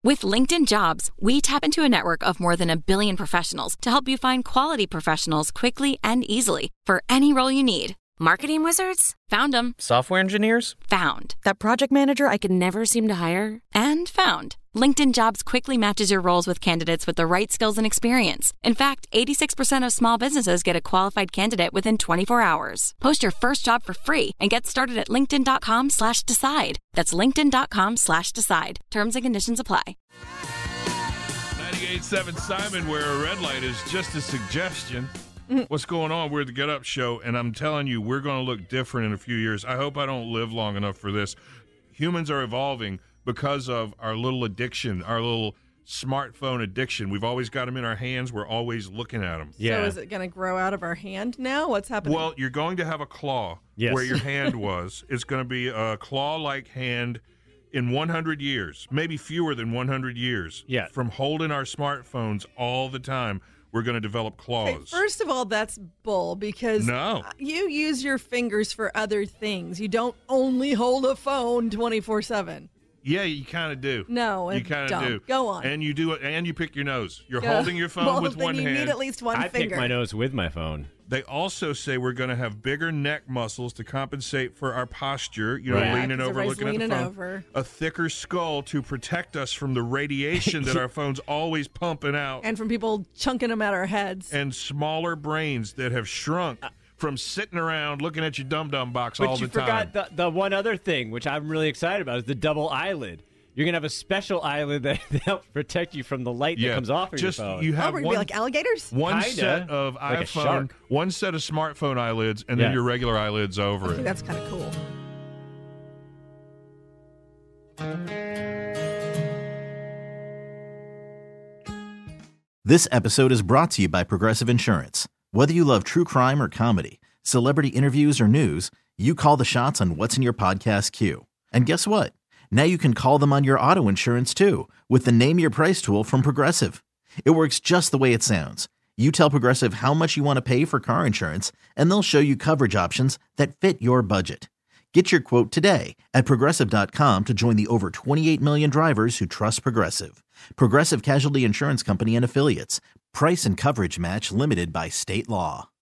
With LinkedIn Jobs, we tap into a network of more than 1 billion professionals to help you find quality professionals quickly and easily for any role you need. Marketing wizards? Found them. Software engineers? Found. That project manager I could never seem to hire? And found. LinkedIn Jobs quickly matches your roles with candidates with the right skills and experience. In fact, 86% of small businesses get a qualified candidate within 24 hours. Post your first job for free and get started at linkedin.com/decide. That's linkedin.com/decide. Terms and conditions apply. 98.7 Simon, where a red light is just a suggestion. What's going on? We're the Get Up Show, and I'm telling you, we're going to look different in a few years. I hope I don't live long enough for this. Humans are evolving because of our little addiction, our little smartphone addiction. We've always got them in our hands. We're always looking at them. Yeah. So is it going to grow out of our hand now? What's happening? Well, you're going to have a claw where your hand was. It's going to be a claw-like hand in 100 years, maybe fewer than 100 years. Yeah. From holding our smartphones all the time, we're going to develop claws. Okay, first of all, that's bull because you use your fingers for other things. You don't only hold a phone 24/7. Yeah, you kind of do. No, you kind of do. Go on. And you do it, and you pick your nose. You're holding your phone with one hand. You need at least one I finger. pick my nose with my phone. They also say we're going to have bigger neck muscles to compensate for our posture, leaning over, looking at the phone. Over. A thicker skull to protect us from the radiation that our phone's always pumping out. And from people chunking them at our heads. And smaller brains that have shrunk from sitting around looking at your dum-dum box all the time. But you forgot the one other thing, which I'm really excited about, is the double eyelid. You're going to have a special eyelid that helps protect you from the light that comes off of your phone. You have we're going to be like alligators? One set of like iPhone, one set of smartphone eyelids, and then your regular eyelids over I it. think that's kind of cool. This episode is brought to you by Progressive Insurance. Whether you love true crime or comedy, celebrity interviews or news, you call the shots on what's in your podcast queue. And guess what? Now you can call them on your auto insurance too with the Name Your Price tool from Progressive. It works just the way it sounds. You tell Progressive how much you want to pay for car insurance, and they'll show you coverage options that fit your budget. Get your quote today at Progressive.com to join the over 28 million drivers who trust Progressive. Progressive Casualty Insurance Company and Affiliates. Price and coverage match limited by state law.